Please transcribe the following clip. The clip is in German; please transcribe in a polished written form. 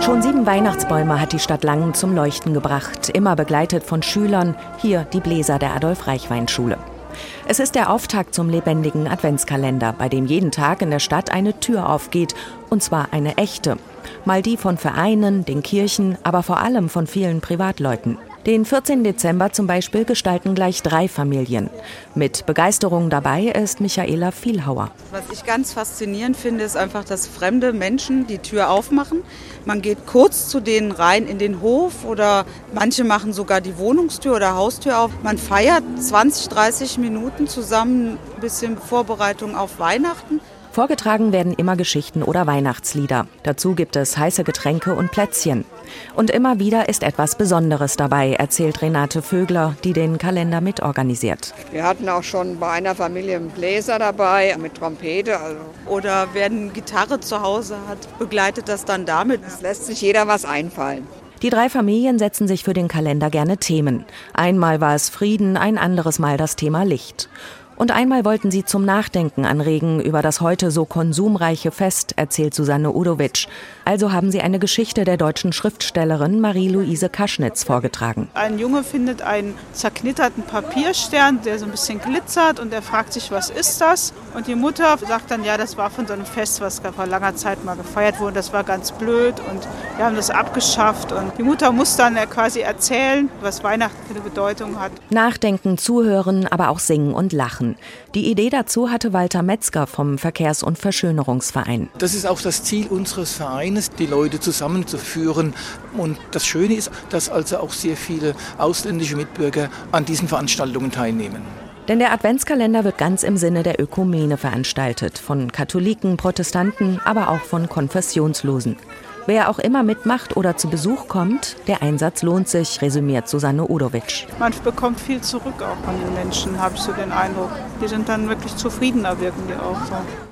Schon 7 Weihnachtsbäume hat die Stadt Langen zum Leuchten gebracht, immer begleitet von Schülern, hier die Bläser der Adolf-Reichwein-Schule. Es ist der Auftakt zum lebendigen Adventskalender, bei dem jeden Tag in der Stadt eine Tür aufgeht, und zwar eine echte. Mal die von Vereinen, den Kirchen, aber vor allem von vielen Privatleuten. Den 14. Dezember zum Beispiel gestalten gleich 3 Familien. Mit Begeisterung dabei ist Michaela Vielhauer. Was ich ganz faszinierend finde, ist einfach, dass fremde Menschen die Tür aufmachen. Man geht kurz zu denen rein in den Hof oder manche machen sogar die Wohnungstür oder Haustür auf. Man feiert 20, 30 Minuten zusammen, ein bisschen Vorbereitung auf Weihnachten. Vorgetragen werden immer Geschichten oder Weihnachtslieder. Dazu gibt es heiße Getränke und Plätzchen. Und immer wieder ist etwas Besonderes dabei, erzählt Renate Vögler, die den Kalender mitorganisiert. Wir hatten auch schon bei einer Familie einen Bläser dabei mit Trompete. Oder wer eine Gitarre zu Hause hat, begleitet das dann damit. Es lässt sich jeder was einfallen. Die 3 Familien setzen sich für den Kalender gerne Themen. Einmal war es Frieden, ein anderes Mal das Thema Licht. Und einmal wollten sie zum Nachdenken anregen über das heute so konsumreiche Fest, erzählt Susanne Udowitsch. Also haben sie eine Geschichte der deutschen Schriftstellerin Marie-Louise Kaschnitz vorgetragen. Ein Junge findet einen zerknitterten Papierstern, der so ein bisschen glitzert, und er fragt sich, was ist das? Und die Mutter sagt dann, ja, das war von so einem Fest, was vor langer Zeit mal gefeiert wurde. Das war ganz blöd und wir haben das abgeschafft. Und die Mutter muss dann quasi erzählen, was Weihnachten für eine Bedeutung hat. Nachdenken, zuhören, aber auch singen und lachen. Die Idee dazu hatte Walter Metzger vom Verkehrs- und Verschönerungsverein. Das ist auch das Ziel unseres Vereines, die Leute zusammenzuführen. Und das Schöne ist, dass also auch sehr viele ausländische Mitbürger an diesen Veranstaltungen teilnehmen. Denn der Adventskalender wird ganz im Sinne der Ökumene veranstaltet. Von Katholiken, Protestanten, aber auch von Konfessionslosen. Wer auch immer mitmacht oder zu Besuch kommt, der Einsatz lohnt sich, resümiert Susanne Udowitsch. Man bekommt viel zurück auch von den Menschen, habe ich so den Eindruck. Die sind dann wirklich zufriedener, wirken die auch so.